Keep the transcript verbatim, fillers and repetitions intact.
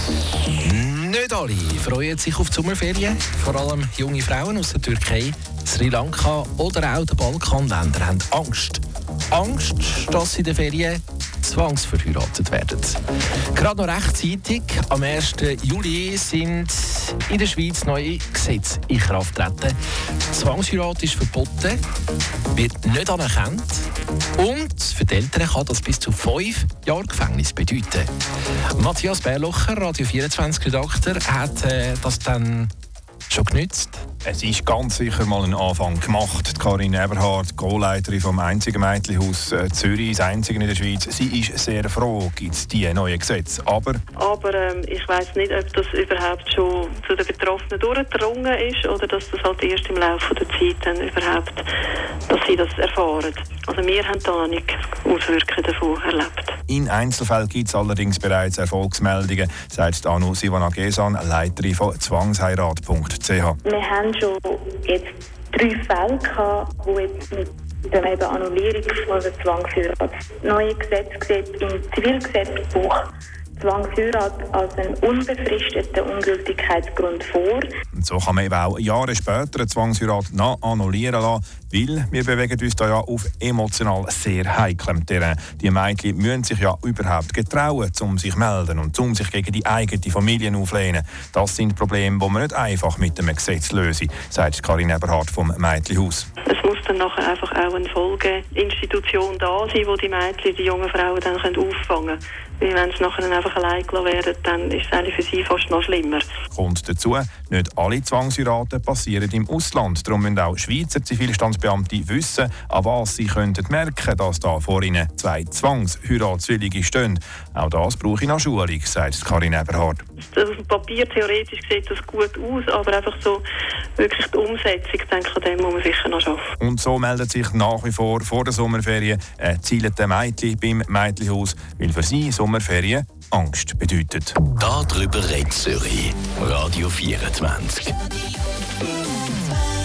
Nicht alle freuen sich auf die Sommerferien. Vor allem junge Frauen aus der Türkei, Sri Lanka oder auch den Balkanländern haben Angst. Angst, dass sie in den Ferien zwangsverheiratet werden. Gerade noch rechtzeitig, am ersten Juli sind in der Schweiz neue Gesetze in Kraft getreten. Zwangsheirat ist verboten, wird nicht anerkannt und für die Eltern kann das bis zu fünf Jahre Gefängnis bedeuten. Matthias Bärlocher, Radio vierundzwanzig-Redakteur, hat äh, das dann schon genützt? Es ist ganz sicher mal ein Anfang gemacht. Karin Eberhard, Co-Leiterin vom einzigen Mädchenhaus Zürich, das einzige in der Schweiz, sie ist sehr froh, gibt es diese neuen Gesetze. Aber, Aber ähm, ich weiss nicht, ob das überhaupt schon zu den Betroffenen durchgedrungen ist oder dass das halt erst im Laufe der Zeit dann überhaupt, dass sie das erfahren. Also wir haben da noch nicht Auswirkungen davon erlebt. In Einzelfällen gibt es allerdings bereits Erfolgsmeldungen, sagt Anu Sivana-Gesan, Leiterin von zwangsheirat punkt c h. Wir haben schon jetzt drei Fälle gehabt, wo jetzt mit der eben Annullierung von der Zwangsheirat neue Gesetz sieht im Zivilgesetzbuch Zwangsheirat als einen unbefristeten Ungültigkeitsgrund vor. Und so kann man eben auch Jahre später eine Zwangsheirat noch annullieren lassen, weil wir bewegen uns da ja auf emotional sehr heiklem Terrain. Die Mädchen müssen sich ja überhaupt getrauen, um sich zu melden und um sich gegen die eigene Familie aufzulehnen. Das sind Probleme, die man nicht einfach mit einem Gesetz lösen, sagt Karin Eberhard vom Mädchenhaus. Es muss dann nachher einfach auch eine Folgeinstitution da sein, wo die Mädchen, die jungen Frauen dann auffangen können. Weil wenn sie nachher einfach allein gelassen werden, dann ist es eigentlich für sie fast noch schlimmer. Kommt dazu, nicht alle Zwangsheiraten passieren im Ausland. Darum müssen auch Schweizer Zivilstandsbeamte wissen, an was sie könnten merken, dass da vor ihnen zwei Zwangsheiratswillige stehen. Auch das brauche ich noch Schulung, sagt Karin Eberhard. Auf dem Papier theoretisch sieht das gut aus, aber einfach so wirklich die Umsetzung, denke ich, an dem muss man sicher noch arbeiten. Und so meldet sich nach wie vor vor der Sommerferien ein zielende Mädchen beim Mädchenhaus, weil für sie Sommerferien Angst bedeutet. Darüber redet Zürich. Radio vierundzwanzig.